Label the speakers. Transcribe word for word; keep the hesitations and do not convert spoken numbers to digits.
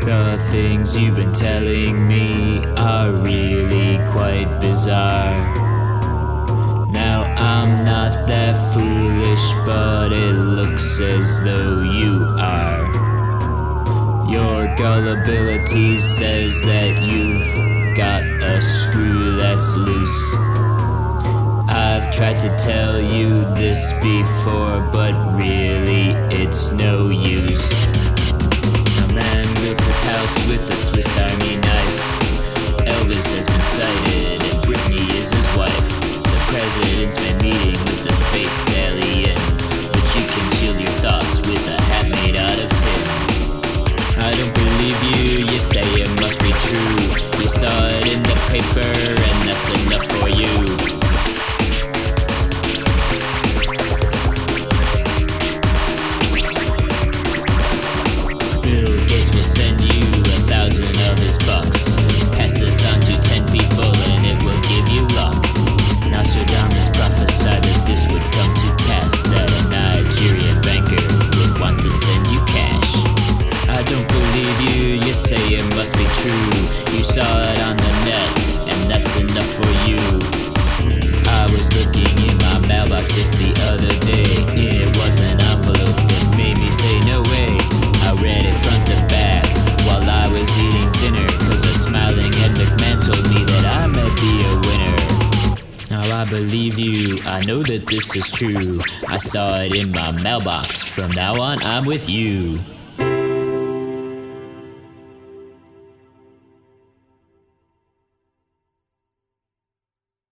Speaker 1: The things you've been telling me are really quite bizarre. Now I'm not that foolish, but it looks as though you are. Your gullibility says that you've got a screw that's loose. I've tried to tell you this before, but really it's no use. A man built his house with a Swiss Army knife. Elvis has been sighted and Britney is his wife. The president's been meeting with a space alien, but you can shield your thoughts with a hat made out of tin. I don't believe you, you say it must be true. You saw it in the paper and that's enough for you. Bill Gates will send you a thousand of his bucks. Pass this on to ten people and it will give you luck. Nostradamus prophesied that this would come to pass, that a Nigerian banker would want to send you cash. I don't believe you, you say it must be true. You saw it on the net and that's enough for you. I was looking in my mailbox just the other day. It was an envelope that made me say no way. I read it front to back while I was eating dinner, cause a smiling Ed McMahon told me that I might be a winner. Now I believe you, I know that this is true. I saw it in my mailbox, from now on I'm with you.